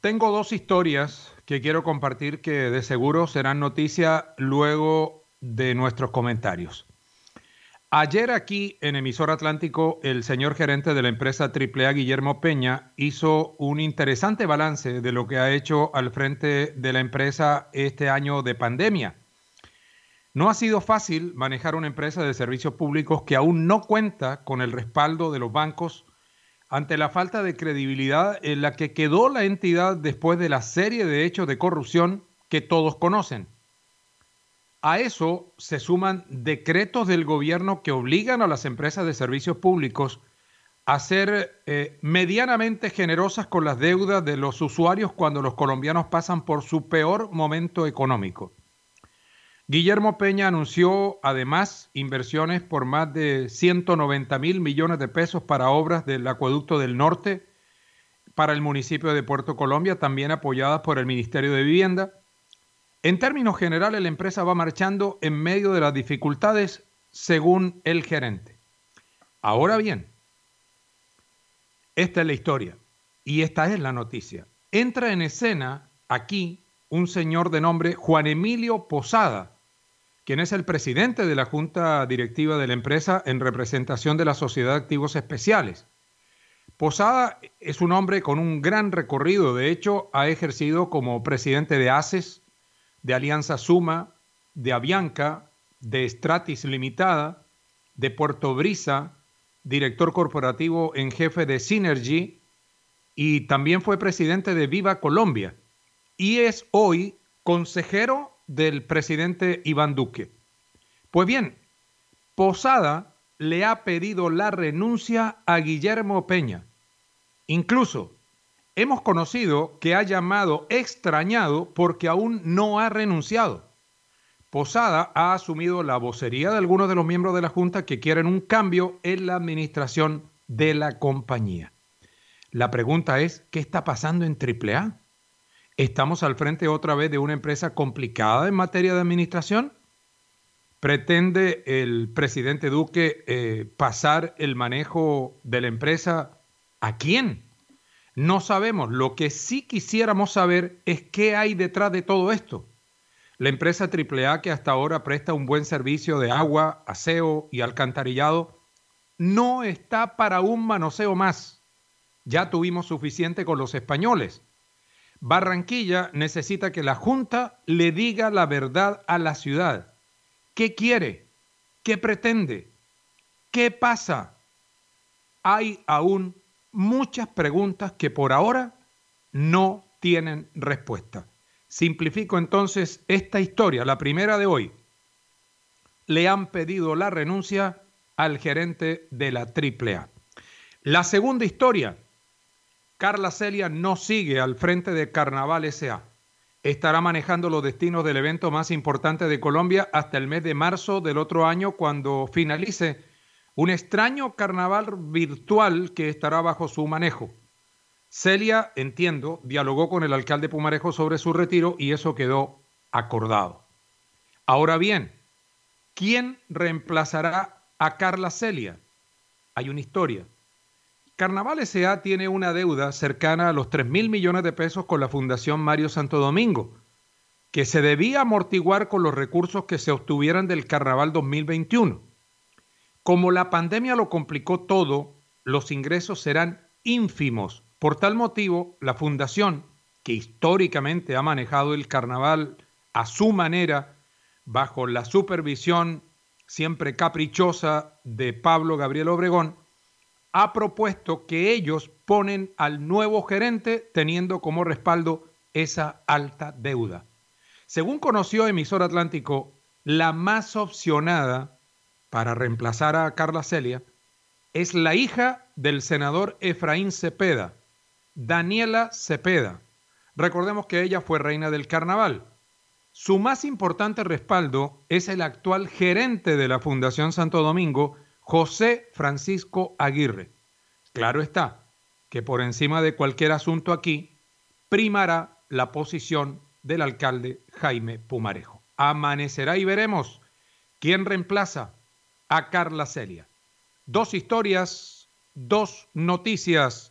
Tengo dos historias que quiero compartir que de seguro serán noticia luego de nuestros comentarios. Ayer aquí en Emisor Atlántico, el señor gerente de la empresa AAA, Guillermo Peña, hizo un interesante balance de lo que ha hecho al frente de la empresa este año de pandemia. No ha sido fácil manejar una empresa de servicios públicos que aún no cuenta con el respaldo de los bancos ante la falta de credibilidad en la que quedó la entidad después de la serie de hechos de corrupción que todos conocen. A eso se suman decretos del gobierno que obligan a las empresas de servicios públicos a ser medianamente generosas con las deudas de los usuarios cuando los colombianos pasan por su peor momento económico. Guillermo Peña anunció además inversiones por más de 190.000 millones de pesos para obras del acueducto del norte, para el municipio de Puerto Colombia, también apoyadas por el Ministerio de Vivienda. En términos generales, la empresa va marchando en medio de las dificultades, según el gerente. Ahora bien, esta es la historia y esta es la noticia. Entra en escena aquí un señor de nombre Juan Emilio Posada, quien es el presidente de la junta directiva de la empresa en representación de la Sociedad de Activos Especiales. Posada es un hombre con un gran recorrido. De hecho, ha ejercido como presidente de ACES, de Alianza Suma, de Avianca, de Stratis Limitada, de Puerto Brisa, director corporativo en jefe de Synergy, y también fue presidente de Viva Colombia. Y es hoy consejero del presidente Iván Duque. Pues bien, Posada le ha pedido la renuncia a Guillermo Peña. Incluso hemos conocido que ha llamado extrañado porque aún no ha renunciado. Posada ha asumido la vocería de algunos de los miembros de la Junta que quieren un cambio en la administración de la compañía. La pregunta es, ¿qué está pasando en AAA? ¿Estamos al frente otra vez de una empresa complicada en materia de administración? ¿Pretende el presidente Duque pasar el manejo de la empresa a quién? No sabemos. Lo que sí quisiéramos saber es qué hay detrás de todo esto. La empresa AAA, que hasta ahora presta un buen servicio de agua, aseo y alcantarillado, no está para un manoseo más. Ya tuvimos suficiente con los españoles. Barranquilla necesita que la Junta le diga la verdad a la ciudad. ¿Qué quiere? ¿Qué pretende? ¿Qué pasa? Hay aún muchas preguntas que por ahora no tienen respuesta. Simplifico entonces esta historia, la primera de hoy. Le han pedido la renuncia al gerente de la AAA. La segunda historia, Carla Celia no sigue al frente de Carnaval S.A. Estará manejando los destinos del evento más importante de Colombia hasta el mes de marzo del otro año, cuando finalice un extraño carnaval virtual que estará bajo su manejo. Celia, entiendo, dialogó con el alcalde Pumarejo sobre su retiro y eso quedó acordado. Ahora bien, ¿quién reemplazará a Carla Celia? Hay una historia. Carnaval S.A. tiene una deuda cercana a los 3.000 millones de pesos con la Fundación Mario Santo Domingo, que se debía amortiguar con los recursos que se obtuvieran del Carnaval 2021. Como la pandemia lo complicó todo, los ingresos serán ínfimos. Por tal motivo, la Fundación, que históricamente ha manejado el Carnaval a su manera, bajo la supervisión siempre caprichosa de Pablo Gabriel Obregón, ha propuesto que ellos ponen al nuevo gerente teniendo como respaldo esa alta deuda. Según conoció Emisor Atlántico, la más opcionada para reemplazar a Carla Celia es la hija del senador Efraín Cepeda, Daniela Cepeda. Recordemos que ella fue reina del carnaval. Su más importante respaldo es el actual gerente de la Fundación Santo Domingo, José Francisco Aguirre. Claro está que por encima de cualquier asunto aquí primará la posición del alcalde Jaime Pumarejo. Amanecerá y veremos quién reemplaza a Carla Celia. Dos historias, dos noticias